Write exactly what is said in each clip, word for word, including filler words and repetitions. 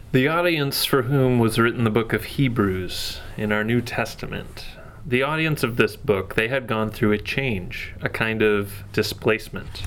The audience for whom was written the book of Hebrews in our New Testament, the audience of this book, they had gone through a change, a kind of displacement.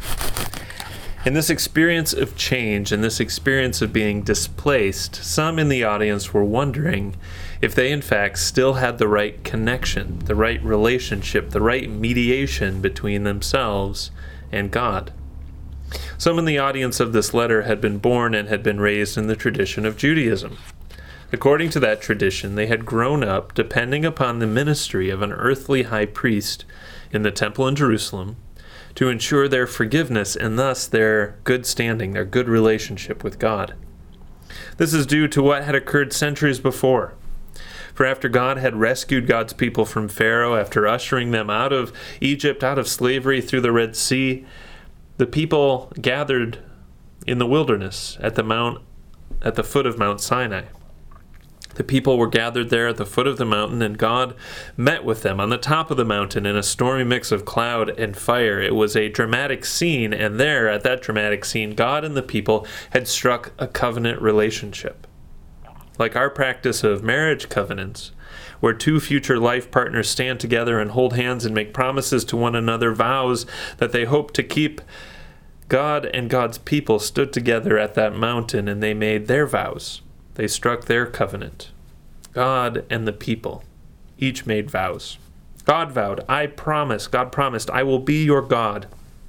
In this experience of change, in this experience of being displaced, some in the audience were wondering if they in fact still had the right connection, the right relationship, the right mediation between themselves and God. Some in the audience of this letter had been born and had been raised in the tradition of Judaism. According to that tradition, they had grown up depending upon the ministry of an earthly high priest in the temple in Jerusalem to ensure their forgiveness and thus their good standing, their good relationship with God. This is due to what had occurred centuries before. For after God had rescued God's people from Pharaoh, after ushering them out of Egypt, out of slavery through the Red Sea, the people gathered in the wilderness at the mount, at the foot of Mount Sinai. The people were gathered there at the foot of the mountain, and God met with them on the top of the mountain in a stormy mix of cloud and fire. It was a dramatic scene, and there, at that dramatic scene, God and the people had struck a covenant relationship. Like our practice of marriage covenants, where two future life partners stand together and hold hands and make promises to one another, vows that they hope to keep, God and God's people stood together at that mountain and they made their vows. They struck their covenant. God and the people each made vows. God vowed, I promise, God promised, I will be your God.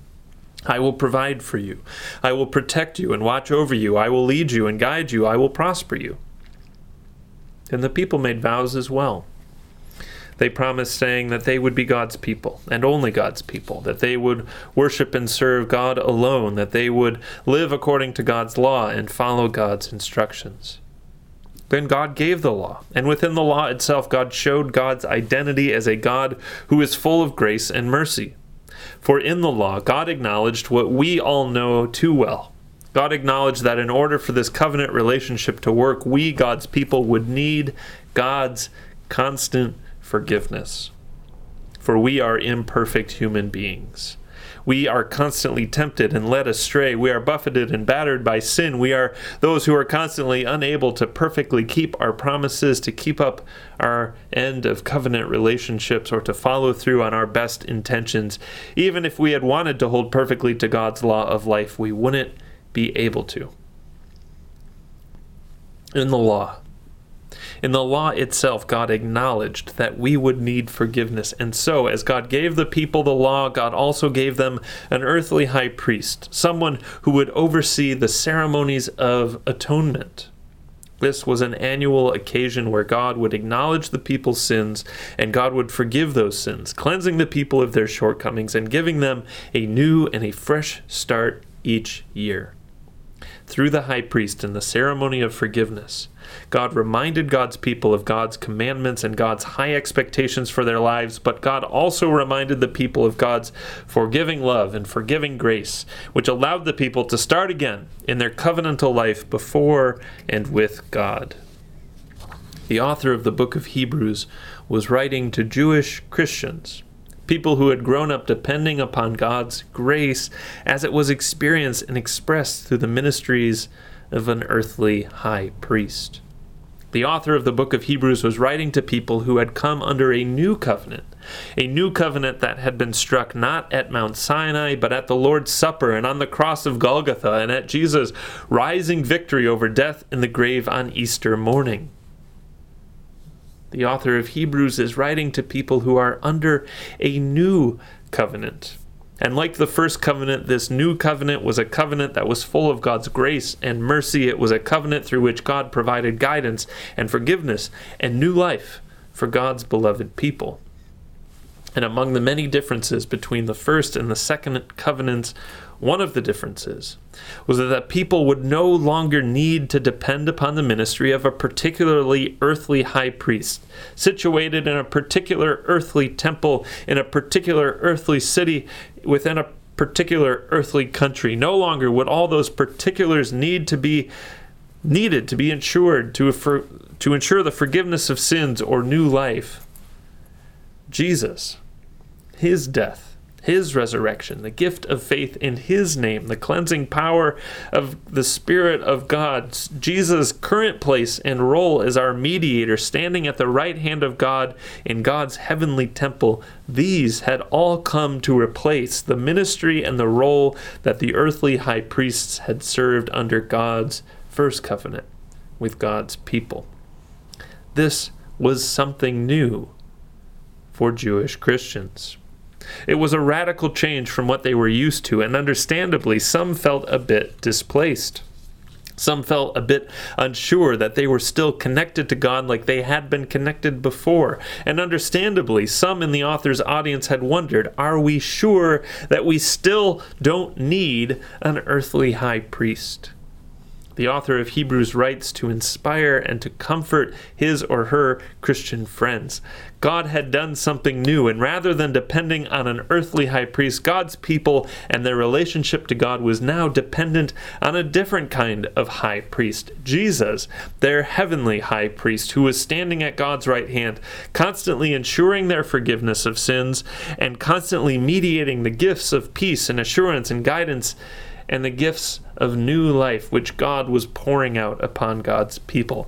I will provide for you. I will protect you and watch over you. I will lead you and guide you. I will prosper you. And the people made vows as well. They promised, saying that they would be God's people, and only God's people, that they would worship and serve God alone, that they would live according to God's law and follow God's instructions. Then God gave the law, and within the law itself, God showed God's identity as a God who is full of grace and mercy. For in the law, God acknowledged what we all know too well. God acknowledged that in order for this covenant relationship to work, we, God's people, would need God's constant forgiveness. For we are imperfect human beings. We are constantly tempted and led astray. We are buffeted and battered by sin. We are those who are constantly unable to perfectly keep our promises, to keep up our end of covenant relationships, or to follow through on our best intentions. Even if we had wanted to hold perfectly to God's law of life, we wouldn't be able to. In the law, In the law itself, God acknowledged that we would need forgiveness. And so, as God gave the people the law, God also gave them an earthly high priest, someone who would oversee the ceremonies of atonement. This was an annual occasion where God would acknowledge the people's sins, and God would forgive those sins, cleansing the people of their shortcomings and giving them a new and a fresh start each year. Through the high priest and the ceremony of forgiveness, God reminded God's people of God's commandments and God's high expectations for their lives, but God also reminded the people of God's forgiving love and forgiving grace, which allowed the people to start again in their covenantal life before and with God. The author of the book of Hebrews was writing to Jewish Christians, people who had grown up depending upon God's grace as it was experienced and expressed through the ministries of an earthly high priest. The author of the book of Hebrews was writing to people who had come under a new covenant, a new covenant that had been struck not at Mount Sinai, but at the Lord's Supper and on the cross of Golgotha and at Jesus' rising victory over death and the grave on Easter morning. The author of Hebrews is writing to people who are under a new covenant. And like the first covenant, this new covenant was a covenant that was full of God's grace and mercy. It was a covenant through which God provided guidance and forgiveness and new life for God's beloved people. And among the many differences between the first and the second covenants, one of the differences was that people would no longer need to depend upon the ministry of a particularly earthly high priest, situated in a particular earthly temple, in a particular earthly city, within a particular earthly country. No longer would all those particulars need to be needed to be ensured to, for, to ensure the forgiveness of sins or new life. Jesus, his death, His resurrection, the gift of faith in His name, the cleansing power of the Spirit of God, Jesus' current place and role as our mediator, standing at the right hand of God in God's heavenly temple, these had all come to replace the ministry and the role that the earthly high priests had served under God's first covenant with God's people. This was something new for Jewish Christians. It was a radical change from what they were used to, and understandably, some felt a bit displaced. Some felt a bit unsure that they were still connected to God like they had been connected before. And understandably, some in the author's audience had wondered, are we sure that we still don't need an earthly high priest? The author of Hebrews writes to inspire and to comfort his or her Christian friends. God had done something new, and rather than depending on an earthly high priest, God's people and their relationship to God was now dependent on a different kind of high priest, Jesus, their heavenly high priest, who was standing at God's right hand, constantly ensuring their forgiveness of sins and constantly mediating the gifts of peace and assurance and guidance and the gifts of new life which God was pouring out upon God's people.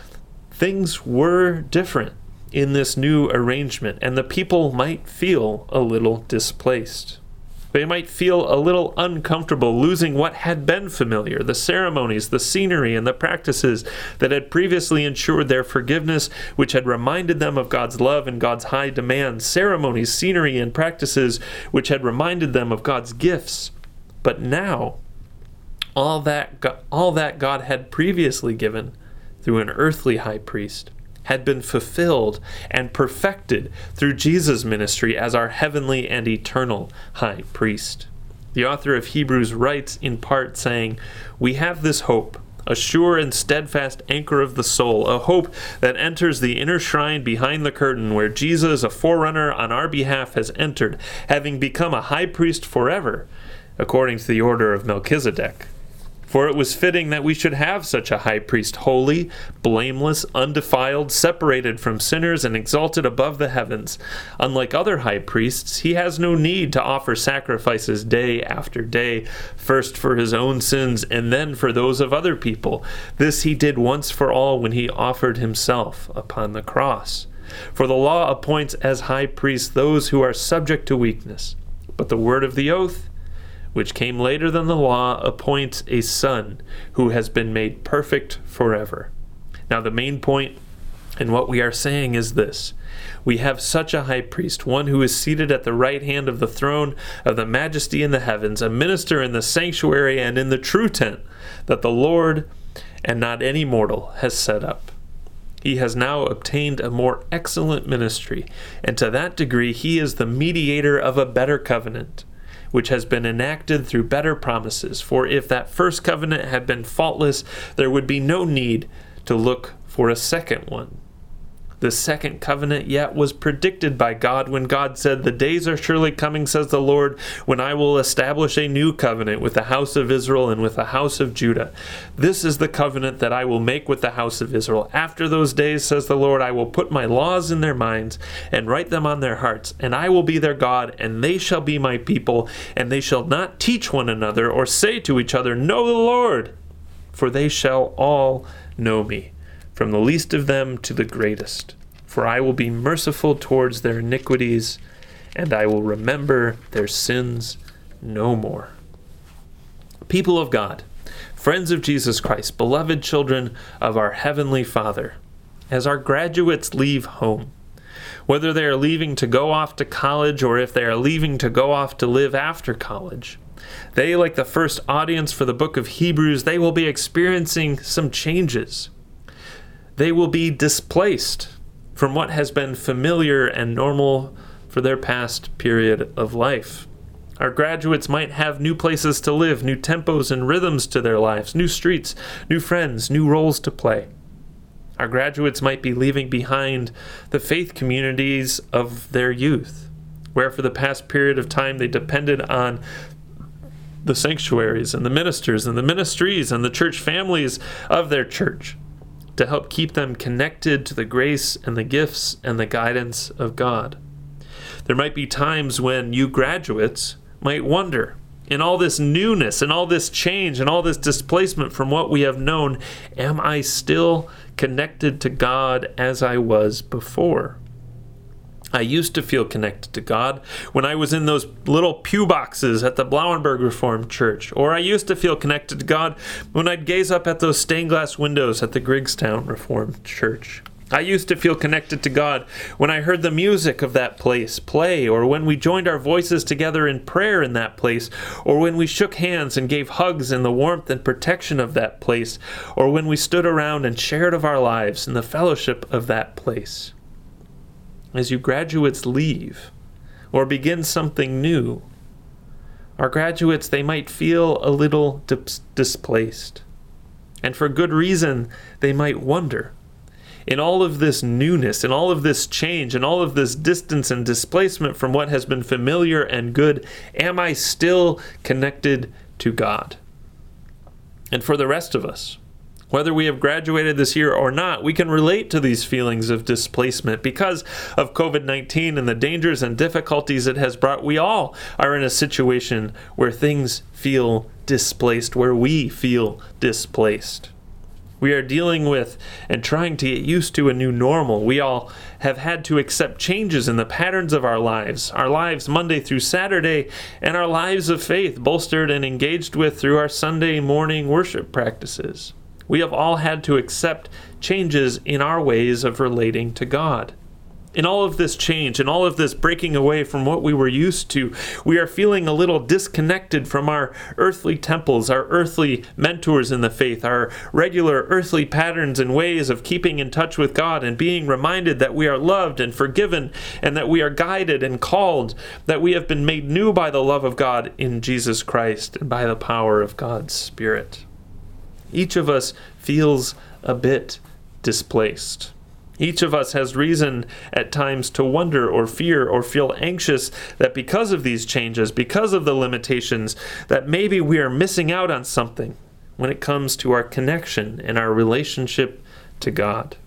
Things were different in this new arrangement, and the people might feel a little displaced. They might feel a little uncomfortable losing what had been familiar, the ceremonies, the scenery, and the practices that had previously ensured their forgiveness, which had reminded them of God's love and God's high demands, ceremonies, scenery, and practices which had reminded them of God's gifts. But now, all that, God, all that God had previously given through an earthly high priest had been fulfilled and perfected through Jesus' ministry as our heavenly and eternal high priest. The author of Hebrews writes in part saying, "We have this hope, a sure and steadfast anchor of the soul, a hope that enters the inner shrine behind the curtain where Jesus, a forerunner on our behalf, has entered, having become a high priest forever, according to the order of Melchizedek. For it was fitting that we should have such a high priest, holy, blameless, undefiled, separated from sinners, and exalted above the heavens. Unlike other high priests, he has no need to offer sacrifices day after day, first for his own sins and then for those of other people. This he did once for all when he offered himself upon the cross. For the law appoints as high priests those who are subject to weakness, but the word of the oath, which came later than the law, appoints a son who has been made perfect forever." Now the main point in what we are saying is this: we have such a high priest, one who is seated at the right hand of the throne of the majesty in the heavens, a minister in the sanctuary and in the true tent that the Lord and not any mortal has set up. He has now obtained a more excellent ministry, and to that degree he is the mediator of a better covenant, which has been enacted through better promises. For if that first covenant had been faultless, there would be no need to look for a second one. The second covenant yet was predicted by God when God said, "The days are surely coming, says the Lord, when I will establish a new covenant with the house of Israel and with the house of Judah. This is the covenant that I will make with the house of Israel. After those days, says the Lord, I will put my laws in their minds and write them on their hearts, and I will be their God, and they shall be my people, and they shall not teach one another or say to each other, 'Know the Lord,' for they shall all know me, from the least of them to the greatest. For I will be merciful towards their iniquities, and I will remember their sins no more." People of God, friends of Jesus Christ, beloved children of our Heavenly Father, as our graduates leave home, whether they are leaving to go off to college or if they are leaving to go off to live after college, they, like the first audience for the book of Hebrews, they will be experiencing some changes. They will be displaced from what has been familiar and normal for their past period of life. Our graduates might have new places to live, new tempos and rhythms to their lives, new streets, new friends, new roles to play. Our graduates might be leaving behind the faith communities of their youth, where for the past period of time they depended on the sanctuaries and the ministers and the ministries and the church families of their church to help keep them connected to the grace and the gifts and the guidance of God. There might be times when you graduates might wonder, in all this newness and all this change and all this displacement from what we have known, am I still connected to God as I was before? I used to feel connected to God when I was in those little pew boxes at the Blauenberg Reformed Church, or I used to feel connected to God when I'd gaze up at those stained glass windows at the Griggstown Reformed Church. I used to feel connected to God when I heard the music of that place play, or when we joined our voices together in prayer in that place, or when we shook hands and gave hugs in the warmth and protection of that place, or when we stood around and shared of our lives in the fellowship of that place. As you graduates leave or begin something new, our graduates, they might feel a little dis- displaced. And for good reason, they might wonder, in all of this newness, in all of this change, in all of this distance and displacement from what has been familiar and good, am I still connected to God? And for the rest of us, whether we have graduated this year or not, we can relate to these feelings of displacement because of covid nineteen and the dangers and difficulties it has brought. We all are in a situation where things feel displaced, where we feel displaced. We are dealing with and trying to get used to a new normal. We all have had to accept changes in the patterns of our lives, our lives Monday through Saturday, and our lives of faith, bolstered and engaged with through our Sunday morning worship practices. We have all had to accept changes in our ways of relating to God. In all of this change, in all of this breaking away from what we were used to, we are feeling a little disconnected from our earthly temples, our earthly mentors in the faith, our regular earthly patterns and ways of keeping in touch with God and being reminded that we are loved and forgiven and that we are guided and called, that we have been made new by the love of God in Jesus Christ and by the power of God's Spirit. Each of us feels a bit displaced. Each of us has reason at times to wonder or fear or feel anxious that because of these changes, because of the limitations, that maybe we are missing out on something when it comes to our connection and our relationship to God.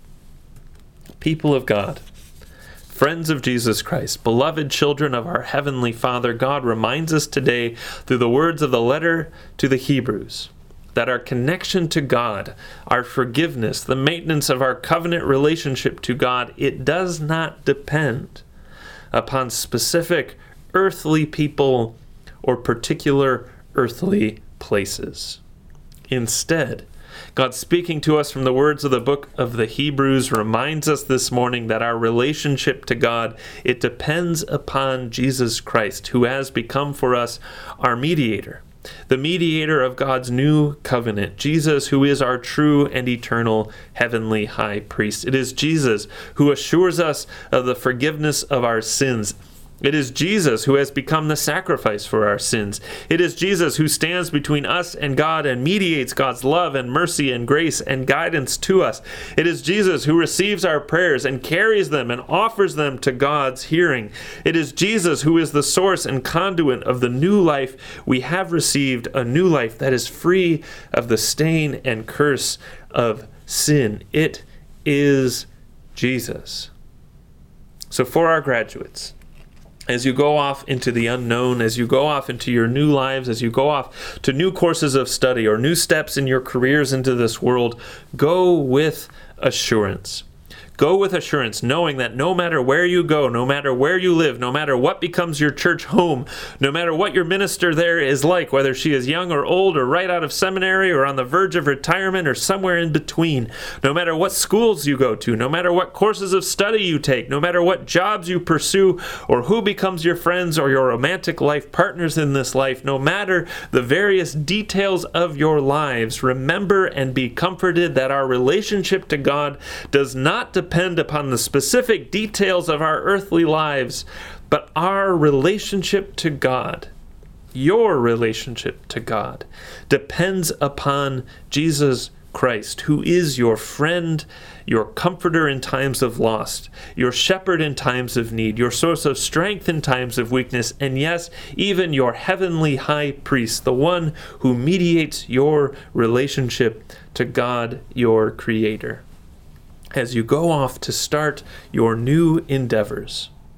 People of God, friends of Jesus Christ, beloved children of our Heavenly Father, God reminds us today through the words of the letter to the Hebrews that our connection to God, our forgiveness, the maintenance of our covenant relationship to God, it does not depend upon specific earthly people or particular earthly places. Instead, God, speaking to us from the words of the book of the Hebrews, reminds us this morning that our relationship to God, it depends upon Jesus Christ, who has become for us our mediator. The mediator of God's new covenant, Jesus, who is our true and eternal heavenly high priest. It is Jesus who assures us of the forgiveness of our sins. It is Jesus who has become the sacrifice for our sins. It is Jesus who stands between us and God and mediates God's love and mercy and grace and guidance to us. It is Jesus who receives our prayers and carries them and offers them to God's hearing. It is Jesus who is the source and conduit of the new life we have received, a new life that is free of the stain and curse of sin. It is Jesus. So for our graduates, as you go off into the unknown, as you go off into your new lives, as you go off to new courses of study or new steps in your careers into this world, go with assurance. Go with assurance, knowing that no matter where you go, no matter where you live, no matter what becomes your church home, no matter what your minister there is like, whether she is young or old or right out of seminary or on the verge of retirement or somewhere in between, no matter what schools you go to, no matter what courses of study you take, no matter what jobs you pursue or who becomes your friends or your romantic life partners in this life, no matter the various details of your lives, remember and be comforted that our relationship to God does not depend depend upon the specific details of our earthly lives, but our relationship to God, your relationship to God, depends upon Jesus Christ, who is your friend, your comforter in times of loss, your shepherd in times of need, your source of strength in times of weakness, and yes, even your heavenly high priest, the one who mediates your relationship to God, your Creator. As you go off to start your new endeavors,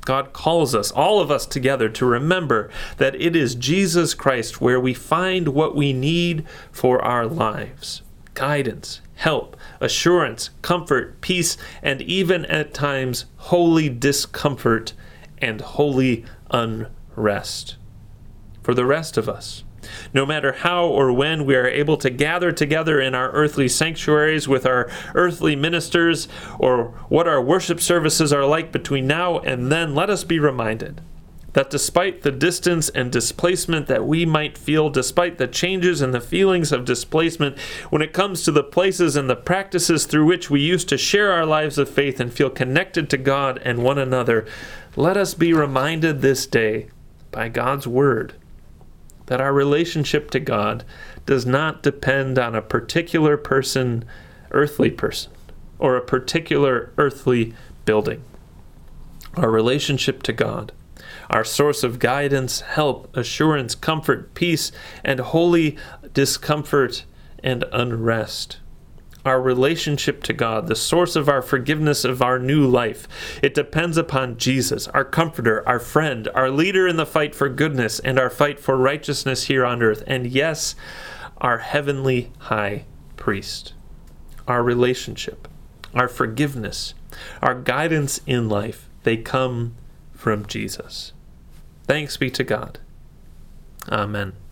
God calls us, all of us together, to remember that it is Jesus Christ where we find what we need for our lives: guidance, help, assurance, comfort, peace, and even at times holy discomfort and holy unrest. For the rest of us, no matter how or when we are able to gather together in our earthly sanctuaries with our earthly ministers, or what our worship services are like between now and then, let us be reminded that despite the distance and displacement that we might feel, despite the changes and the feelings of displacement, when it comes to the places and the practices through which we used to share our lives of faith and feel connected to God and one another, let us be reminded this day by God's word that our relationship to God does not depend on a particular person, earthly person, or a particular earthly building. Our relationship to God, our source of guidance, help, assurance, comfort, peace, and holy discomfort and unrest. Our relationship to God, the source of our forgiveness of our new life, it depends upon Jesus, our comforter, our friend, our leader in the fight for goodness and our fight for righteousness here on earth, and yes, our heavenly high priest. Our relationship, our forgiveness, our guidance in life, they come from Jesus. Thanks be to God. Amen.